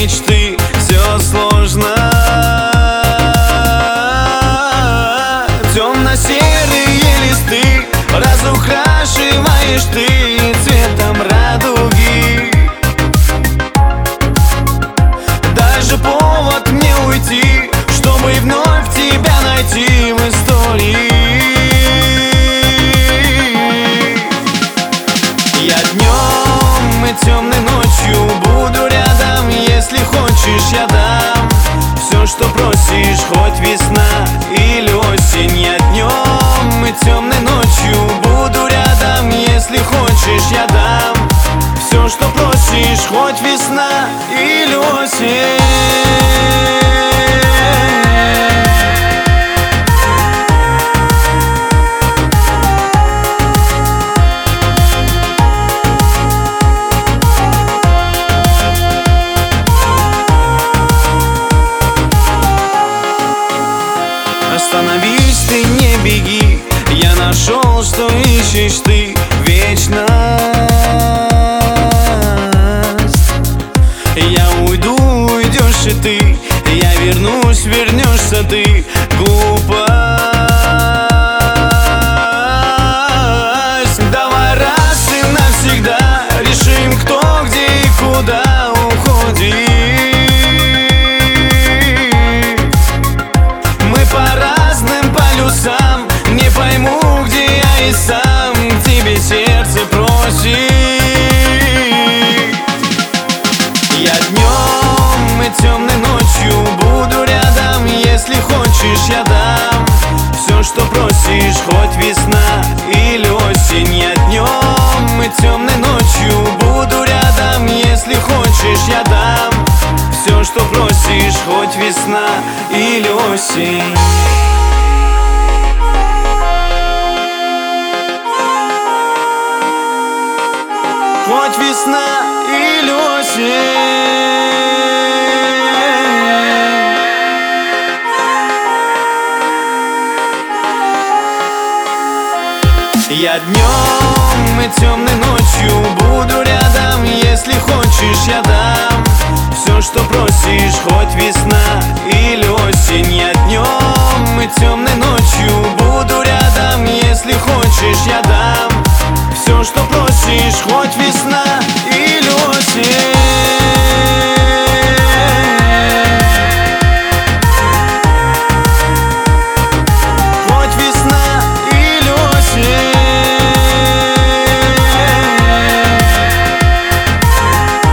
мечты, все сложно. Темно-серые листы разукрашиваешь ты цветом радуги. Даже повод мне уйти, чтобы вновь тебя найти в истории. Я днем и темной ночью буду рядом. Если хочешь, я дам все, что просишь, хоть весна или осень. Я днем и темной ночью буду рядом. Если хочешь, я дам все, что просишь, хоть весна или осень. Остановись, ты не беги, я нашел, что ищешь ты, вечность. Я уйду, уйдешь и ты, я вернусь, вернешься ты. Глупость. Давай раз и навсегда решим, кто, где и куда уходит. Не пойму, где я и сам к тебе сердце просит. Я днем и темной ночью буду рядом. Если хочешь, я дам все, что просишь, хоть весна или осень. Я днем и темной ночью буду рядом. Если хочешь, я дам все, что просишь, хоть весна или осень. Хоть весна или осень. Я днем и темной ночью буду рядом. Если хочешь, я дам все, что просишь, хоть весна или осень. Я днем и темной ночью буду рядом. Если хочешь, я дам все, что просишь, хоть весна